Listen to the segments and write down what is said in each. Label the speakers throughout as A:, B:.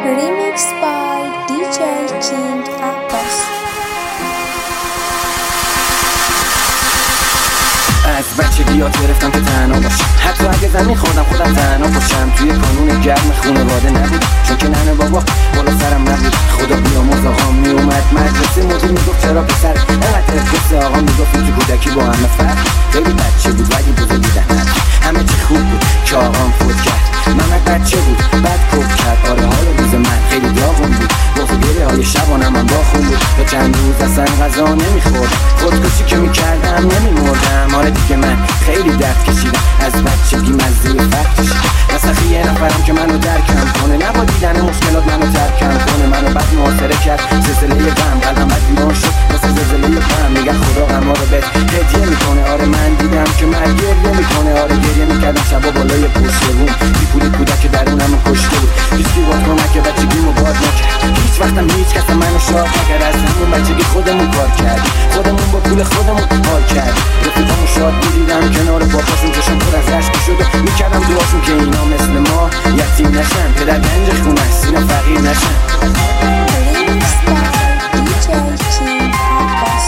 A: Remixed by DJ King Abbas.
B: از بچگی یاد گرفتم که تنها باشم، حتی اگه زمین خودم تنها باشم. توی کانون گرم خونواده نبود، چون که ننه بابا بالا سرم نبود. خدا بیامرز آقام میومد مدرسه، مدیر میگفت چرا پسر اینقدر قصه. آقا میگفت تو کودکی با همه فرق، خیلی بچه بود ولی بزرگ بودن همه چی خوب بود که آقام فوت کرد. محمد بچه بود بعد کوب کرد. آره حال روز من خیلی داغون بود، بغض و گریه های شبانم هم با خون بود. تا چند روز اصلا غذا نمیخوردم، خودکشی که میکردم نمیمردم. آره دیگه من خیلی درد کشیدم، از بچگی مزه فقر کشیدم. نسخی یه نفرم که منو درکم کنه، نبا دیدن مشکلات منو ترکم کنه. منو بد محاصره کرد زلزله غم، قلبم بد بیرون شد مثل زلزله غم. میگن خدا غما رو بهت هدیه میکنه. آره من دیدم که مرگ گریه میکنه. آره گریه میکردم شبا بالای پشت بوم، بیپولی کودک درونم کشته بود. هیچکی واد کمک بچگیمو باد نکرد، هیچ وقتم هیچ کس منو شاد نکرد. از همون بچگی خودمون کار کردیم، خودمون با پول خودمون حال کردیم. رفیقامو شاد می‌دیدم کنار باباشون، چشم پر از اشک شد و میکردم دعاشون که اینا مثل ما یتیم نشن، پدر گنج خونه است اینا فقیر نشن.
A: Remixed by DJ King Abbas.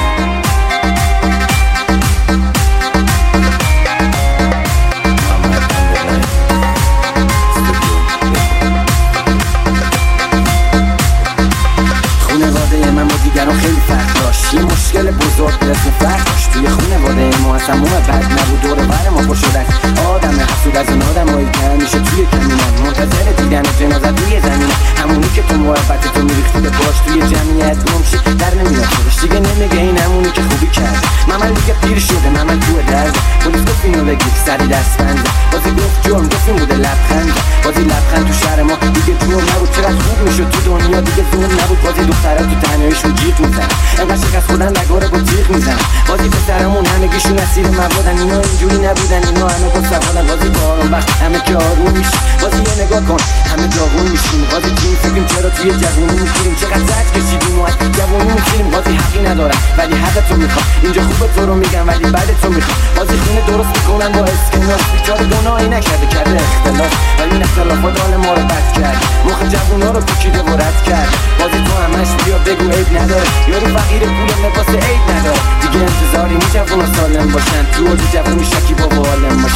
B: خونواده من با دیگران خیلی فرق داشت، یه مشکل بزرگ به اسم فرق داشت. توی خونواده ما اصلا بد نبود، دور بر ما پر شدن آدم حسود از اون آدمایی که همیشه توی کمینن، منتظر دیدن جنازه توی زمینه. همونی که تو محبت تو میریختی به باش توی جمعیت گمشی در نمیاد خودش دیگه. نمیگه این همونی که خوبی کرد. ممن دیگه پیر شده، ممن تو درد. پلیس گفت اینو بگیر سری دست بنده، بازی گفت جرم، گفت این بوده لبخند. بازی لبخند تو شهر ما دیگه جرم نبود. چقدر خوب میشد تو دنیا دیگه ظلم نبود. بازی دخترا تو تنهاییشون جیغ میزنن، انقدر شکست خودن نگاره با تیغ میزنن. بازی پسرمون همگیشون اسیر موادن، اینا اینجوری نبودن، اینا همه با سوادن. بازی با آروم وقت همه که آروم میشی، بازی یه نگاه کن همه جاغون میشیم. بازی جیم فکریم چرا توی جوونی میگیریم، چقدر زد کشیدیم و از جوونی میگیریم. بازی حقی ندارن ولی حقتو میخوام، اینجا خوبه تو رو میگم ولی بعدتو میخوام. بازی خونه درست میکنن با اسکناس، بیچاره گناهی نکرده کرده اختلاف، ولی این اختلافات حال ما رو بد کرد. مخ جوونا رو پیچیده و رد کرد. بازی تو همش بیا بگو عیب نداره، یارو فقیر پول لباس عیب نداره. دیگه انتظاری می جوونا سالم باشن، تو اوج جوونی شکی با عالم باشن.